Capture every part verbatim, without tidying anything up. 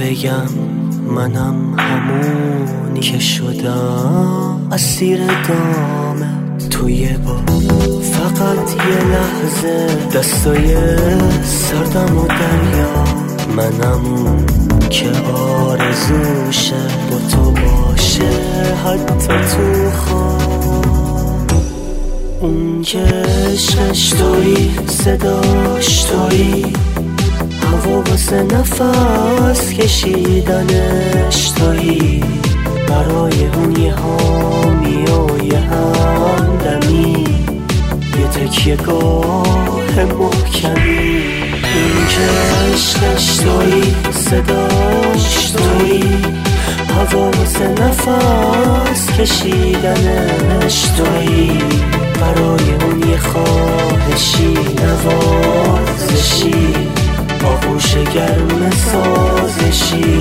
بگم منم همونی که شدم اسیر دامت توی با فقط یه لحظه دستای سردم و دریا. منم اون که آرزوشه با تو باشه حتی تو خواب. اون که عشقش تویی صداش تویی هوا واسه نفس کشیدنش تویی برای اون یه حامی و یه همدمی یه تکیه گاه محکمی. اون که عشقش تویی صداش تویی هوا واسه نفس کشیدنش تویی برای اون یه خواهشی نوازشی آغوش گرم سازشی.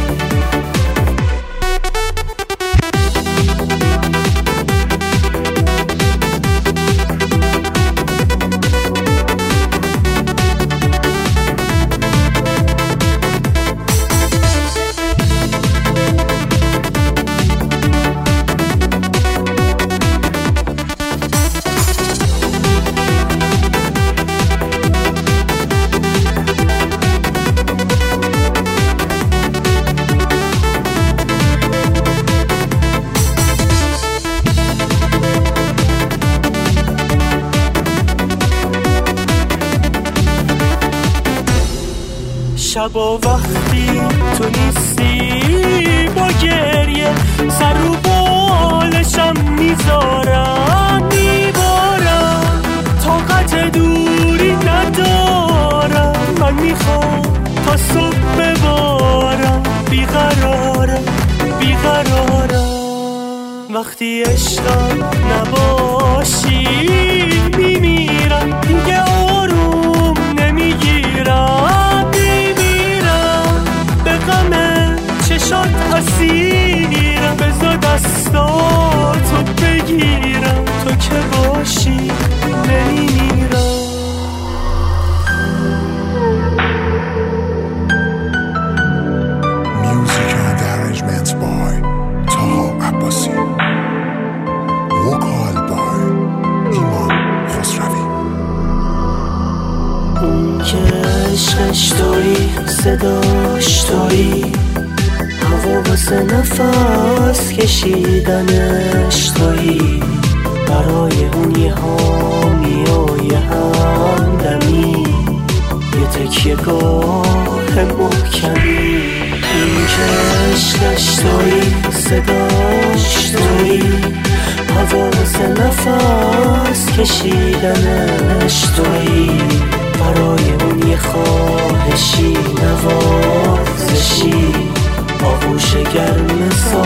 شبا وقتی تو نیستی با گریه سر رو بالشم میذارم میبارم طاقت دوری ندارم. من میخوام تا صبح ببارم بیقرارم بیقرارم. وقتی عشقم نباشی میمیرم دیگه آروم نمیگیرم چشات اسیرم بذار دستاتو بگیرم تو که باشی نمیمیرم. Music and arrangements by Taha Abbasi. Vocal by Iman Khosravi. اون که عشقش تویی صداش تویی هوا واسه نفس کشیدنش تویی برای اون یه حامی و یه همدمی یه تکیه گاه محکمی. این که عشقش تویی صداش تویی هوا واسه نفس کشیدنش تویی برای اون یه خواهشی نوازشی آغوش گرم سازشی.